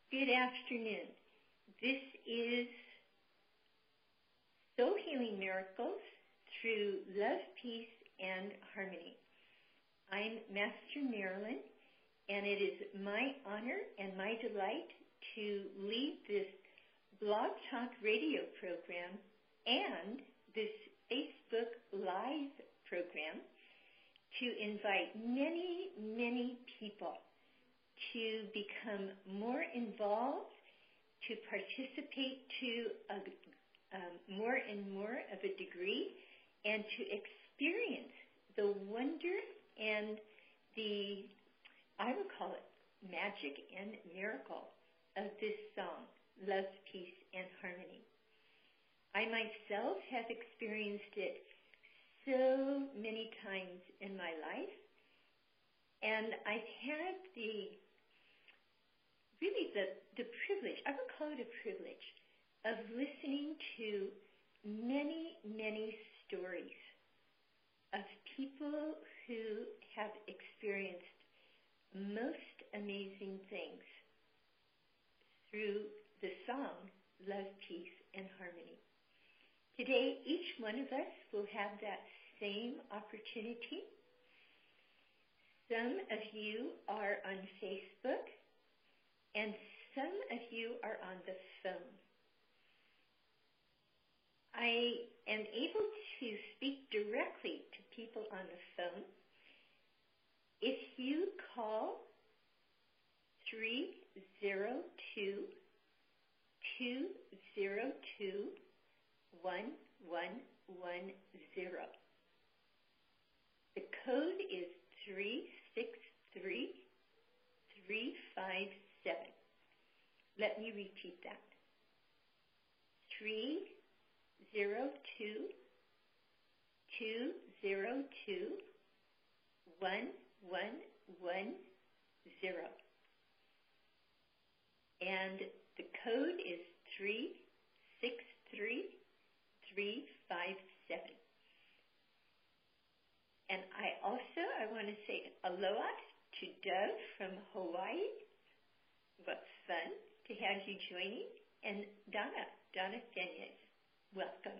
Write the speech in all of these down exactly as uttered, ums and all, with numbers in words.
Good afternoon. This is Soul Healing Miracles through Love, Peace, and Harmony. I'm Master Marilyn, and it is my honor and my delight to lead this Blog Talk radio program and this Facebook Live program to invite many, many people to become more involved, to participate to a, um, more and more of a degree, and to experience the wonder and the, I would call it, magic and miracle of this song, Love, Peace, and Harmony. I myself have experienced it so many times in my life, and I've had the really the, the privilege, I would call it a privilege, of listening to many, many stories of people who have experienced most amazing things through the song, Love, Peace, and Harmony. Today, each one of us will have that same opportunity. Some of you are on Facebook, and some of you are on the phone. I am able to speak directly to people on the phone. If you call three zero two, two zero two, one one one zero. The code is three six three, three five seven. Let me repeat that. three zero two, two zero two, one one one zero. And the code is three six three, three five seven. And I also, I want to say aloha to Dove from Hawaii. What fun to have you joining. And Donna, Donna Fenez, welcome.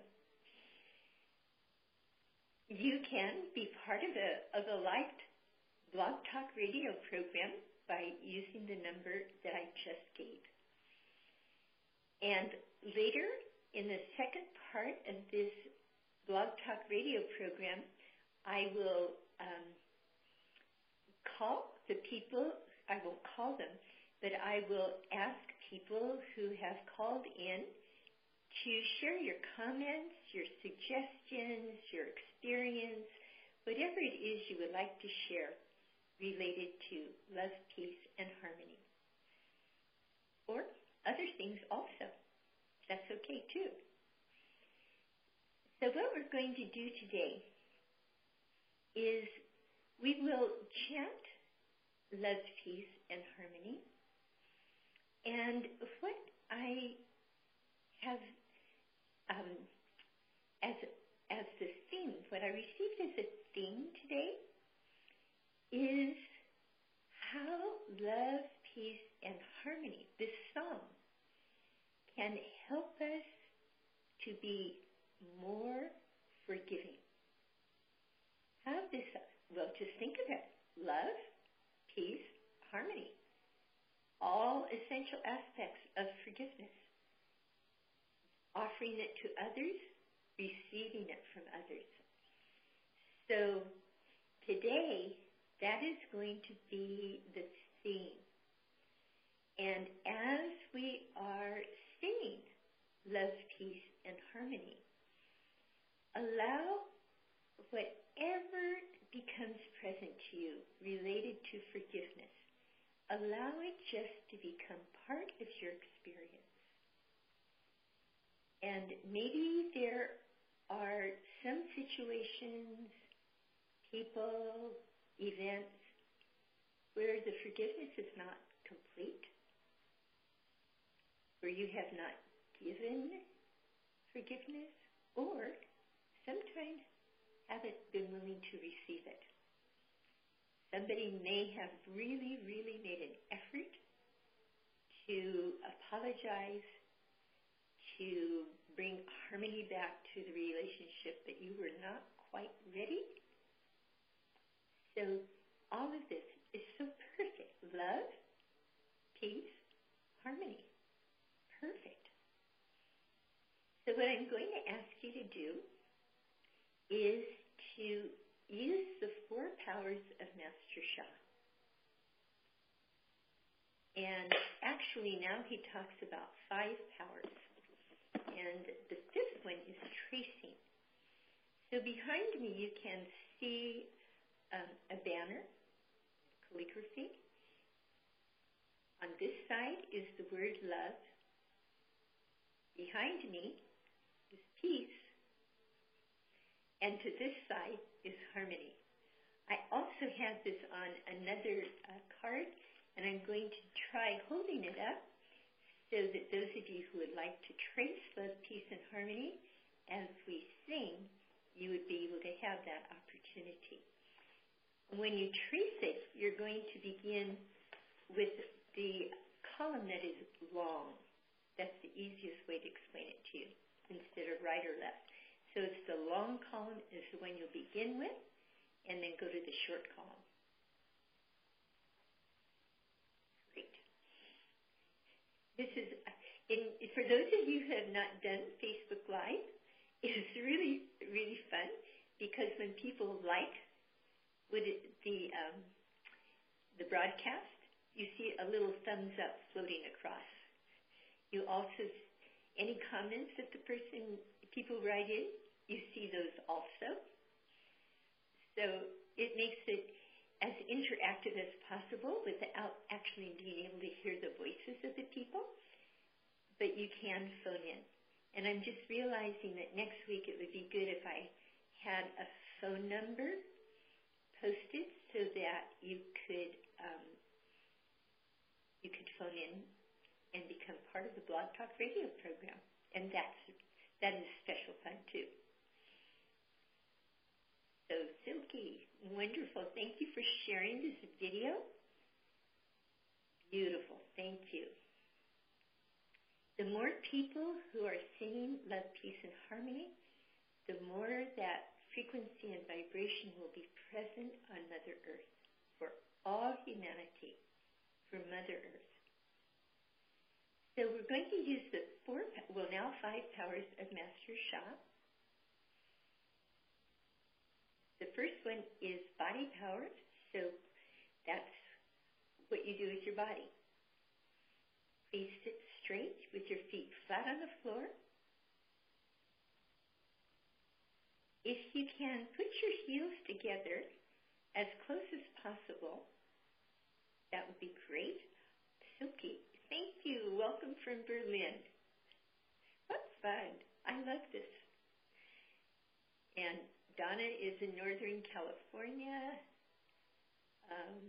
You can be part of a, of a live Blog Talk radio program by using the number that I just gave. And later, in the second part of this Blog Talk radio program, I will um, call the people, I won't call them, but I will ask people who have called in to share your comments, your suggestions, your experience, whatever it is you would like to share related to love, peace, and harmony. Or other things also. That's okay too. So what we're going to do today is we will chant love, peace, and harmony. And what I have um, as as the theme, what I received as a theme today is how love, peace, and harmony, this song, can help us to be more forgiving. How this, well, just think of it. Love, peace, harmony. All essential aspects of forgiveness. Offering it to others, receiving it from others. So today, that is going to be the theme. And as we are singing love, peace, and harmony, allow whatever becomes present to you related to forgiveness, allow it just to become part of your experience. And maybe there are some situations, people, events where the forgiveness is not complete, where you have not given forgiveness, or sometimes haven't been willing to receive it. Somebody may have really, really made an effort to apologize, to bring harmony back to the relationship that you were not quite ready. So all of this is so perfect. Love, peace, harmony. Perfect. So what I'm going to ask you to do is to use the four powers of Master Sha. And actually now he talks about five powers. And the fifth one is tracing. So behind me you can see um, a banner, calligraphy. On this side is the word love. Behind me is peace. And to this side is harmony. I also have this on another uh, card, and I'm going to try holding it up so that those of you who would like to trace love, peace, and harmony as we sing, you would be able to have that opportunity. When you trace it, you're going to begin with the column that is long. That's the easiest way to explain it to you, instead of right or left. So it's the long column is the one you'll begin with, and then go to the short column. Great. This is, in, for those of you who have not done Facebook Live, it's really, really fun, because when people like with it, the um, the broadcast, you see a little thumbs up floating across. You also, any comments that the person, people write in, you see those also. So it makes it as interactive as possible without actually being able to hear the voices of the people, but you can phone in. And I'm just realizing that next week it would be good if I had a phone number posted so that you could um, you could phone in and become part of the Blog Talk Radio program. And that's that is special fun too. So Silky, wonderful. Thank you for sharing this video. Beautiful. Thank you. The more people who are singing love, peace, and harmony, the more that frequency and vibration will be present on Mother Earth for all humanity, for Mother Earth. So we're going to use the four, well now five powers of Master Sha. The first one is body powers, so that's what you do with your body. Please sit straight with your feet flat on the floor. If you can, put your heels together as close as possible. That would be great. Silky, thank you. Welcome from Berlin. What fun. I love this. And Donna is in Northern California. Um,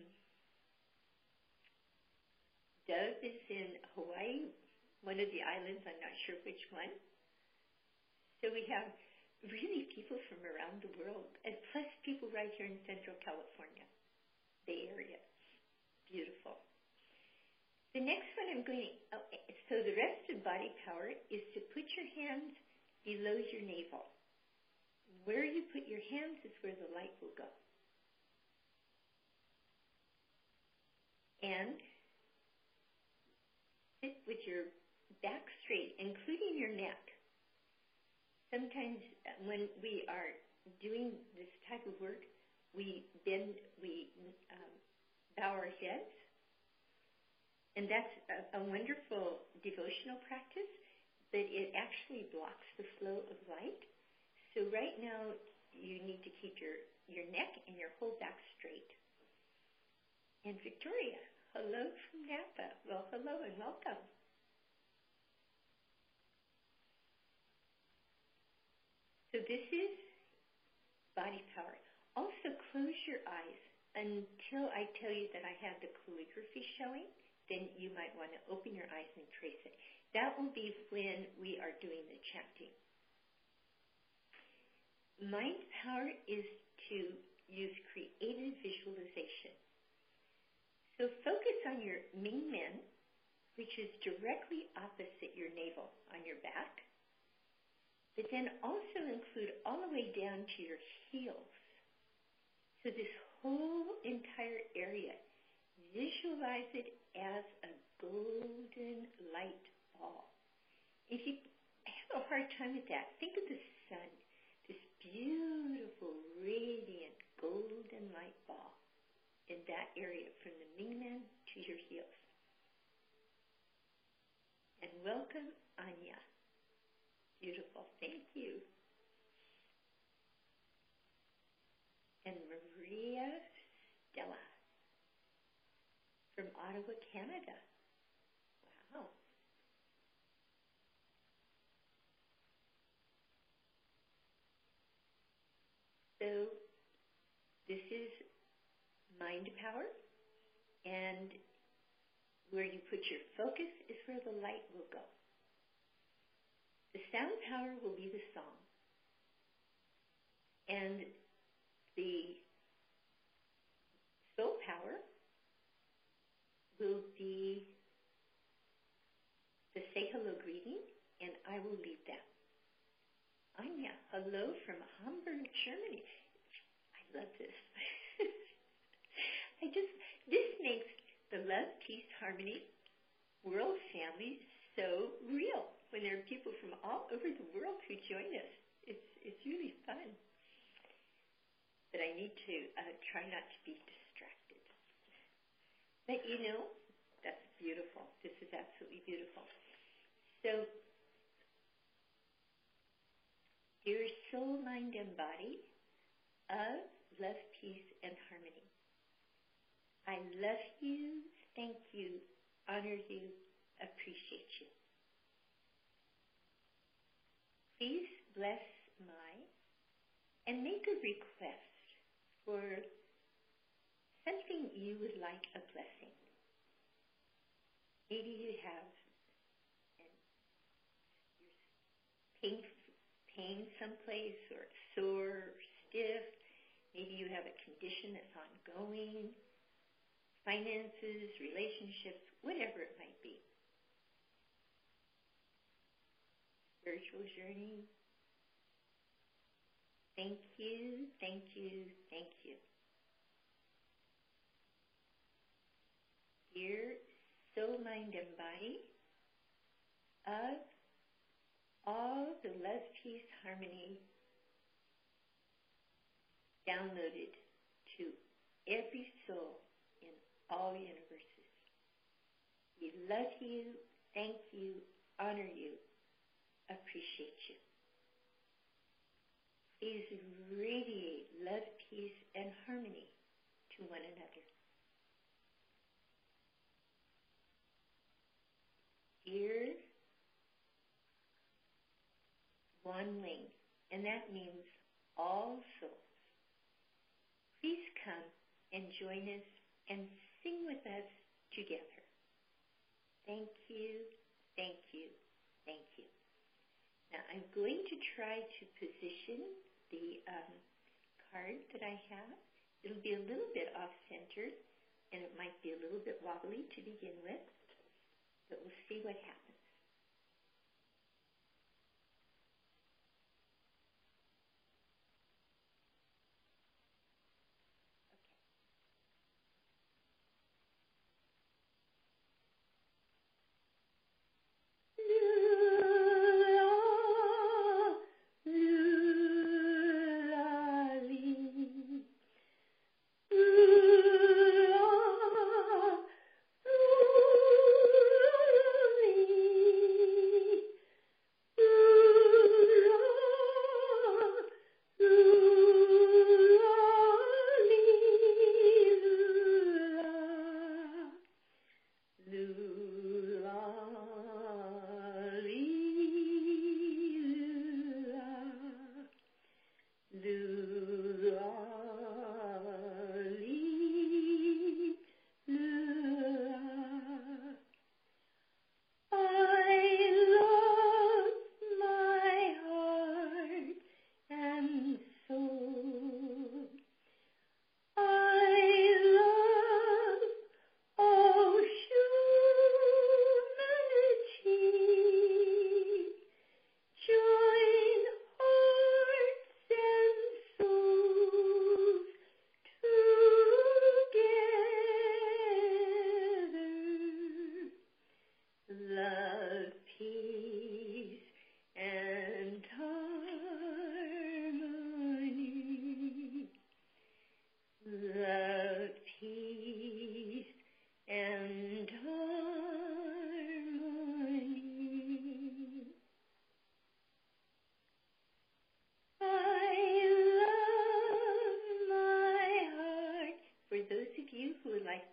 Dove is in Hawaii, one of the islands. I'm not sure which one. So we have really people from around the world, and plus people right here in Central California, Bay Area. Beautiful. The next one I'm going to, oh, so the rest of body power is to put your hands below your navel. Where you put your hands is where the light will go. And sit with your back straight, including your neck. Sometimes when we are doing this type of work, we bend, we um, bow our heads, and that's a, a wonderful devotional practice, but it actually blocks the flow of light. So right now, you need to keep your, your neck and your whole back straight. And Victoria, hello from Napa. Well, hello and welcome. So this is body power. Also, close your eyes until I tell you that I have the calligraphy showing. Then you might want to open your eyes and trace it. That will be when we are doing the chanting. Mind power is to use creative visualization. So focus on your Ming Men which is directly opposite your navel on your back, but then also include all the way down to your heels. So this whole entire area, visualize it as a golden light ball. If you have a hard time with that, think of the sun, this beautiful, radiant, golden light ball in that area from the Mingmen to your heels. And welcome, Anya. Beautiful. Thank you. And Maria Stella from Ottawa, Canada. Wow. So this is mind power, and where you put your focus is where the light will go. The sound power will be the song, and the soul power will be the say hello greeting, and I will lead that. Anya, hello from Hamburg, Germany. I love this. I just, this makes the love, peace, harmony, world family so real when there are people from all over the world who join us. It's, it's really fun. But I need to uh, try not to be distracted. But you know, that's beautiful. This is absolutely beautiful. So, dear soul, mind, and body of love, peace, and harmony, I love you, thank you, honor you, appreciate you. Please bless my and make a request for something you would like a blessing. Maybe you have an, you're pain, pain someplace, or sore, or stiff. Maybe you have a condition that's ongoing, finances, relationships, whatever it might be. Spiritual journey. Thank you, thank you, thank you. Dear soul, mind, and body of all the love, peace, harmony downloaded to every soul in all universes. We love you, thank you, honor you, appreciate you. Please radiate love, peace, and harmony to one another. Dear One Wing, and that means all souls, please come and join us and sing with us together. Thank you, thank you, thank you. Now I'm going to try to position the um, card that I have. It'll be a little bit off-centered, and it might be a little bit wobbly to begin with, but we'll see what happens.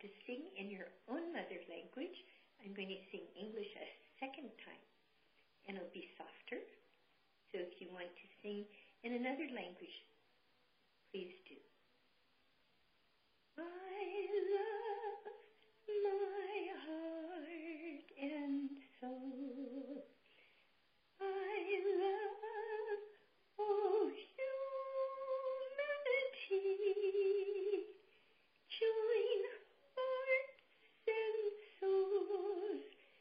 to sing in your own mother language, I'm going to sing English a second time, and it'll be softer. So if you want to sing in another language, please do. I love my heart and soul. I love all humanity. Join hearts and souls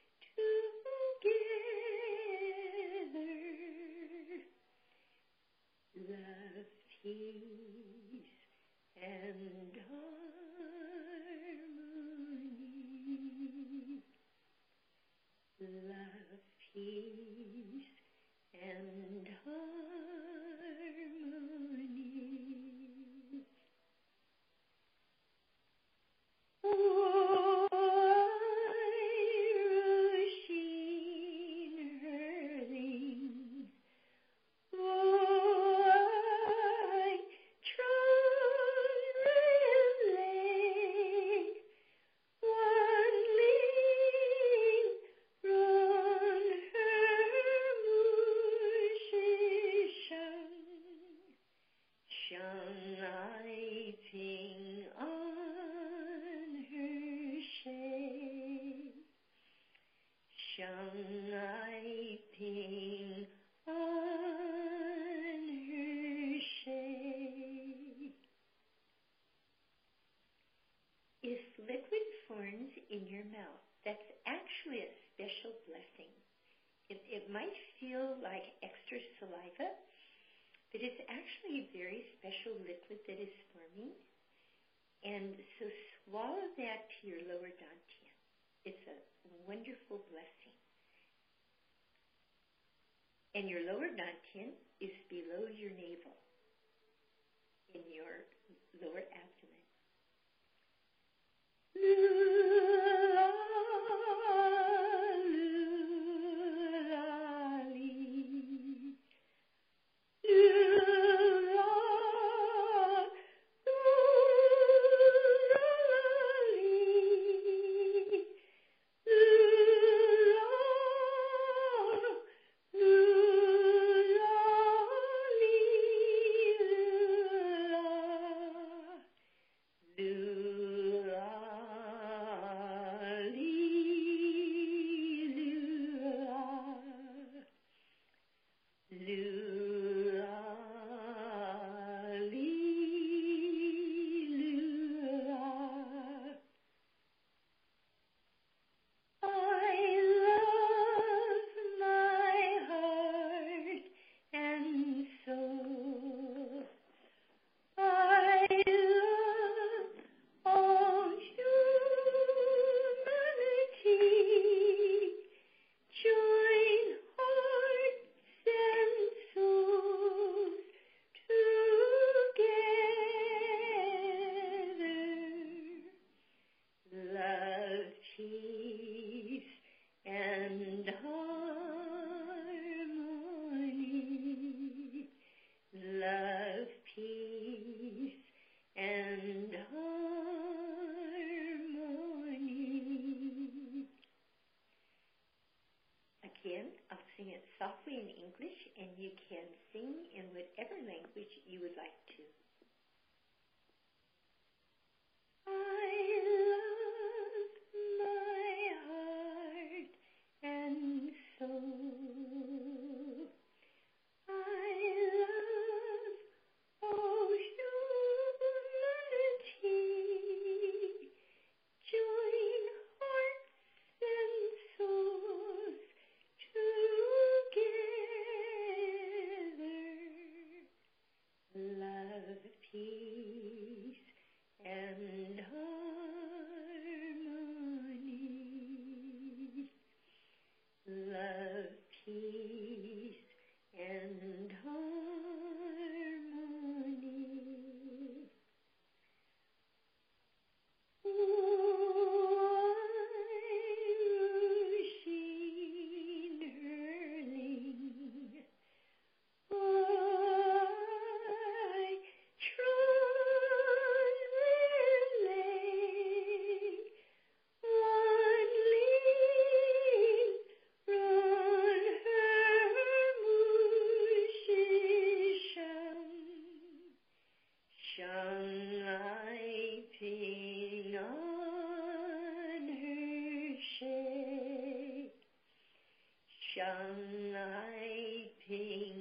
together. Love, peace, and harmony. Love, peace, and harmony. Oh, Roisin Hurling. Oh, I Trondheim. One lean run her musician. Shun I ping on her shade. Shun I ping on her shade. If liquid forms in your mouth, that's actually a special blessing. It, it might feel like extra saliva, but it's actually a very special liquid that is forming. And so swallow that to your lower dantian. It's a wonderful blessing. And your lower dantian is below your navel, in your lower abdomen. Lula, lula, lee. Lula, lula, lee. Lula, lula, lee, lula. Lula, lee, lula. Lula, lee, lula. I love my heart and soul. I love all humanity. Join hearts and souls together. Love, peace, and harmony. Love, peace, and harmony. Again, I'll sing it softly in English, and you can sing in whatever language you would like to. I love my heart and soul. I love all humanity. Join hearts and souls together. Love, peace, and harmony. shining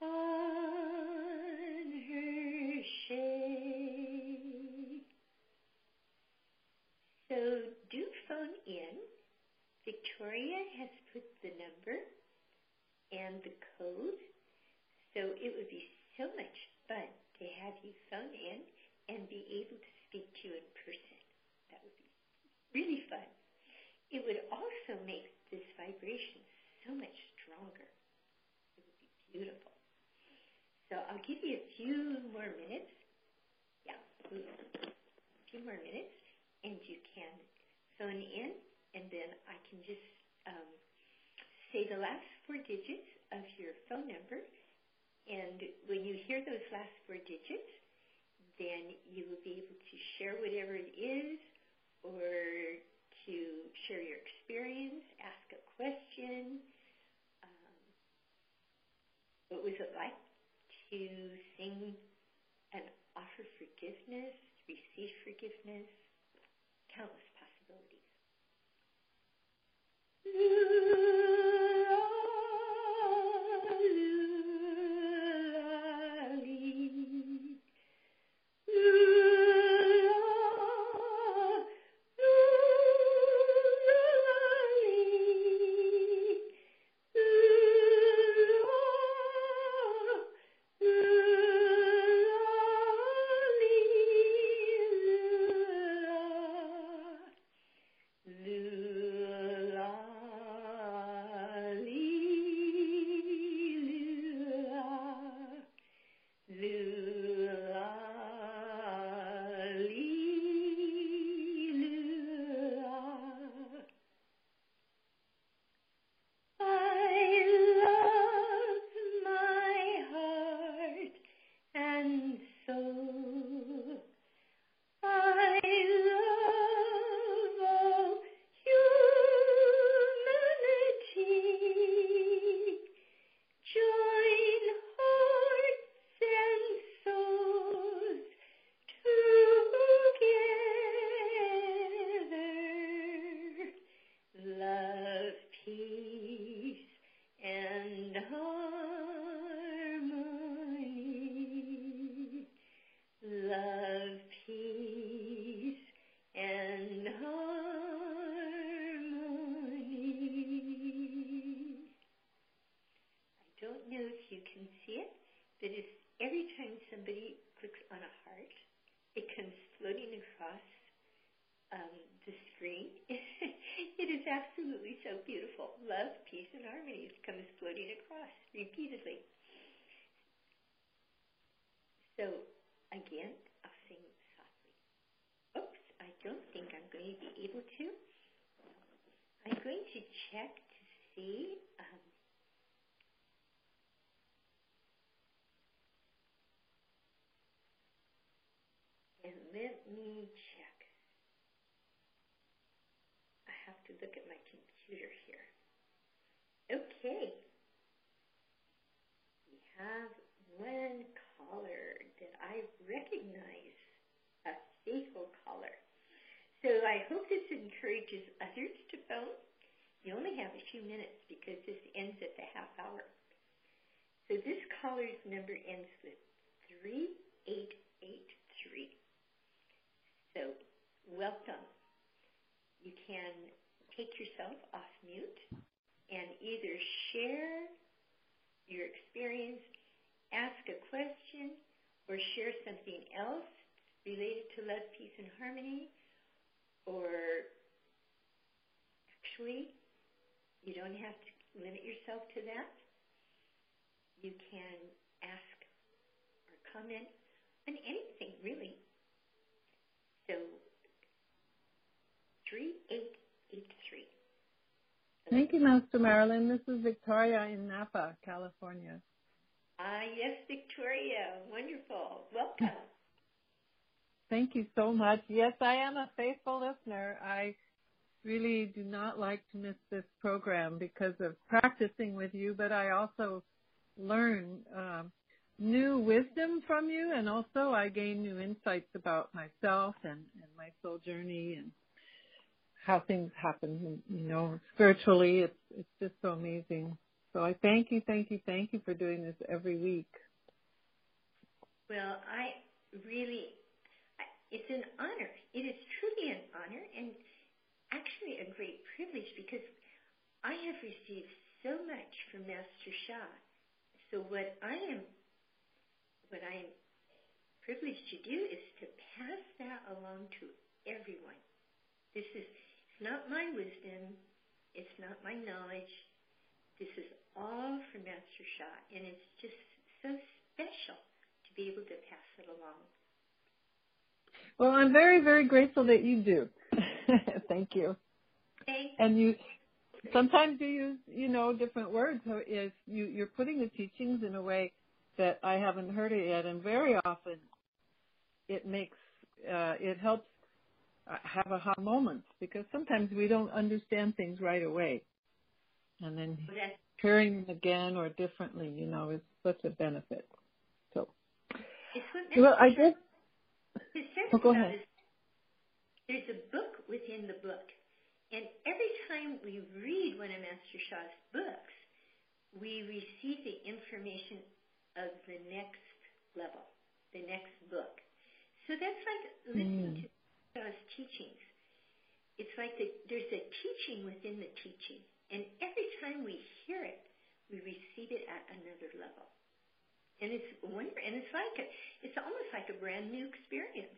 on her shade. So do phone in. Victoria has put the number and the code, so it would be so much fun to have you phone in and be able to speak to you in person. That would be really fun. It would also make this vibration so much stronger. It would be beautiful. So I'll give you a few more minutes. Yeah, a few more minutes, and you can phone in, and then I can just um, say the last four digits of your phone number, and when you hear those last four digits, then you will be able to share whatever it is, or to share your experience, ask a question. Um, what was it like to sing and offer forgiveness, receive forgiveness? Countless possibilities. Let me check. I have to look at my computer here. Okay. We have one caller that I recognize, a faithful caller. So I hope this encourages others to phone. You only have a few minutes because this ends at the half hour. So this caller's number ends with three eight eight three. So, welcome. You can take yourself off mute and either share your experience, ask a question, or share something else related to love, peace, and harmony. Or actually, you don't have to limit yourself to that. You can ask or comment on anything, really. So, three eight eight three. Thank you, Master Marilyn. This is Victoria in Napa, California. Ah, yes, Victoria. Wonderful. Welcome. Thank you so much. Yes, I am a faithful listener. I really do not like to miss this program because of practicing with you, but I also learn um, new wisdom from you, and also I gain new insights about myself and, and my soul journey and how things happen, you know, spiritually. It's it's just so amazing. So I thank you, thank you, thank you for doing this every week. Well, I really, it's an honor. It is truly an honor and actually a great privilege because I have received so much from Master Sha. So what I am, what I am privileged to do is to pass that along to everyone. This is it's not my wisdom. It's not my knowledge. This is all from Master Sha, and it's just so special to be able to pass it along. Well, I'm very, very grateful that you do. Thank you. Thank and you sometimes you use, you know, different words. So is you, you're putting the teachings in a way that I haven't heard it yet, and very often it makes uh, it helps have aha moments because sometimes we don't understand things right away, and then Yes. hearing them again or differently, you know, is such a benefit. So, It's what well, I Master just Sha says oh, go about ahead. is there's a book within the book. And every time we read one of Master Sha's books, we receive the information of the next level, the next book. So that's like listening Mm. to Sha's teachings. It's like the, there's a teaching within the teaching. And every time we hear it, we receive it at another level. And it's wonder, and it's like a, it's almost like a brand new experience.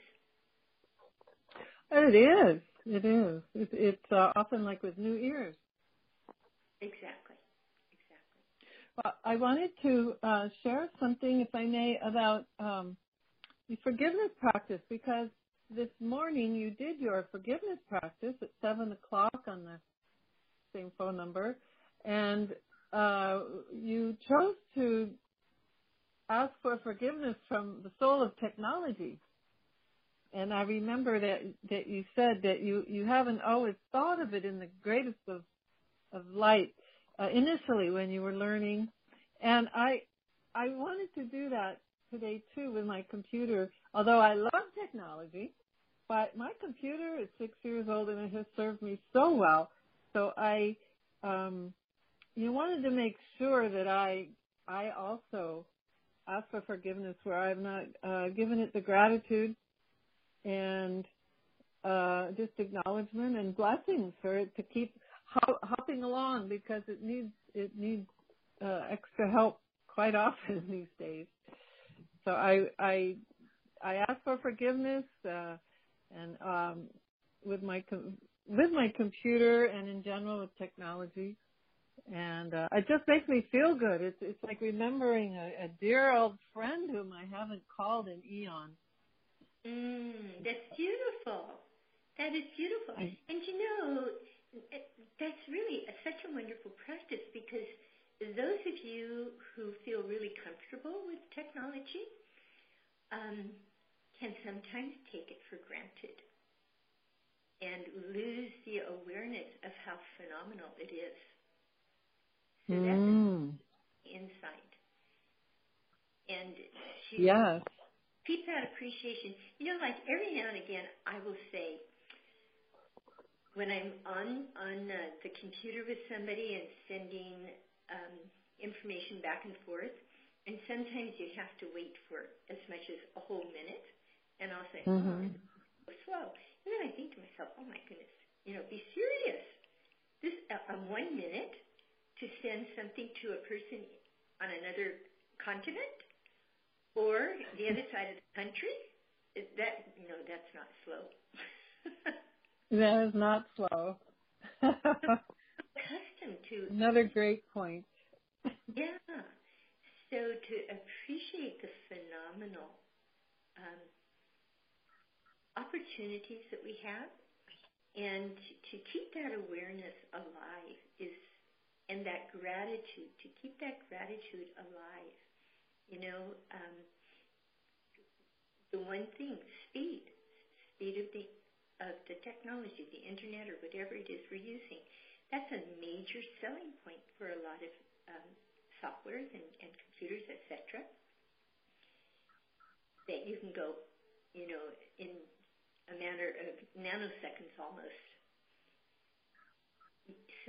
It is. It is. It's, it's uh, often like with new ears. Exactly. Exactly. Well, I wanted to uh, share something, if I may, about um, the forgiveness practice because this morning you did your forgiveness practice at seven o'clock on the same phone number, and uh, you chose to ask for forgiveness from the soul of technology. And I remember that, that you said that you, you haven't always thought of it in the greatest of, of light uh, initially when you were learning. And I I wanted to do that today too with my computer, although I love technology, but my computer is six years old and it has served me so well. So I um, you wanted to make sure that I I also ask for forgiveness where I've not uh, given it the gratitude and uh, just acknowledgement and blessings for it to keep hop- hopping along because it needs it needs uh, extra help quite often these days. So I I I ask for forgiveness uh, and um, with my com- with my computer and in general with technology, and uh, it just makes me feel good. It's it's like remembering a, a dear old friend whom I haven't called in eons. Mm, that's beautiful. That is beautiful. I, And you know, that's really a, such a wonderful practice because those of you who feel really comfortable with technology um, can sometimes take it for granted and lose the awareness of how phenomenal it is. So that's mm, insight. And to yes. keep that appreciation, you know, like every now and again, I will say, when I'm on on uh, the computer with somebody and sending um, information back and forth, and sometimes you have to wait for as much as a whole minute, and I'll say, Mm-hmm. oh, it's so slow. And then I think to myself, oh my goodness, you know, be serious. This uh, um, one minute to send something to a person on another continent or the other side of the country, is that, you know, that's not slow. That is not slow. Accustomed to, Another great point. yeah. So to appreciate the phenomenal um, opportunities that we have, and to keep that awareness alive is, and that gratitude, to keep that gratitude alive. You know, um, the one thing, speed, speed of the of the technology, the internet or whatever it is we're using, that's a major selling point for a lot of um, softwares and, and computers, et cetera. That you can go, you know, in a matter of nanoseconds almost,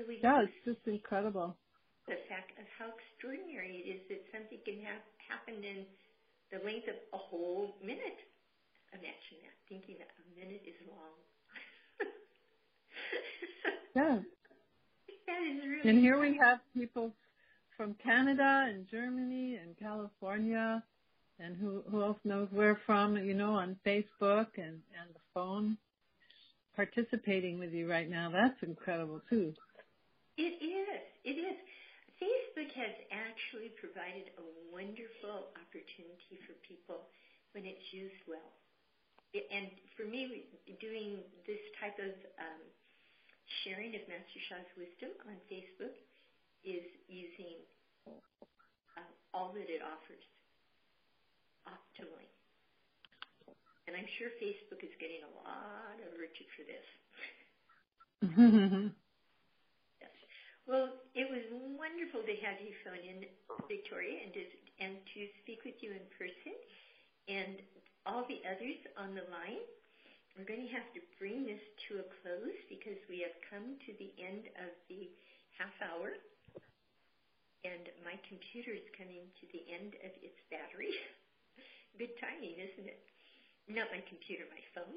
So we Yeah, it's just incredible. The fact of how extraordinary it is that something can have happened in the length of a whole minute. Imagine that, thinking that a minute is long. Yeah. That is really And here we have people from Canada and Germany and California and who, who else knows where from, you know, on Facebook and, and the phone participating with you right now. That's incredible, too. It is. It is. Facebook has actually provided a wonderful opportunity for people when it's used well. It, and for me, doing this type of um, sharing of Master Sha's wisdom on Facebook is using uh, all that it offers optimally. And I'm sure Facebook is getting a lot of virtue for this. Yes. Well, it was wonderful to have you phone in, Victoria, and to, and to speak with you in person. And all the others on the line, we're going to have to bring this to a close because we have come to the end of the half hour. And my computer is coming to the end of its battery. Good timing, isn't it? Not my computer, my phone.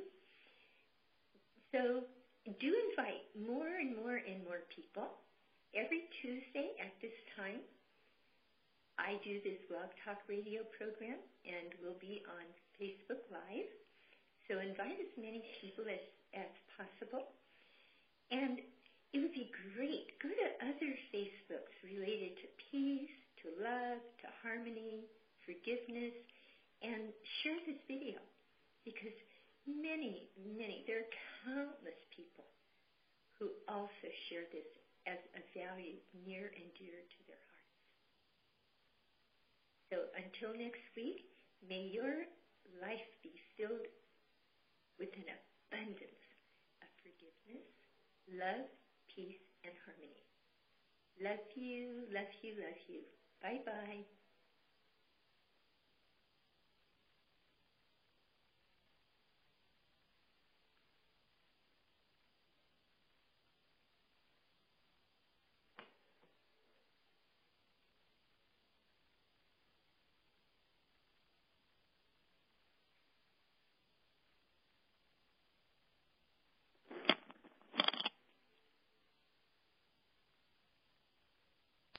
So do invite more and more and more people. Every Tuesday at this time, I do this Blog Talk Radio program, and we'll be on Facebook Live. So invite as many people as, as possible. And it would be great. Go to other Facebooks related to peace, to love, to harmony, forgiveness, and share this video. Because many, many, there are countless people who also share this as a value near and dear to their hearts. So until next week, may your life be filled with an abundance of forgiveness, love, peace, and harmony. Love you, love you, love you. Bye-bye.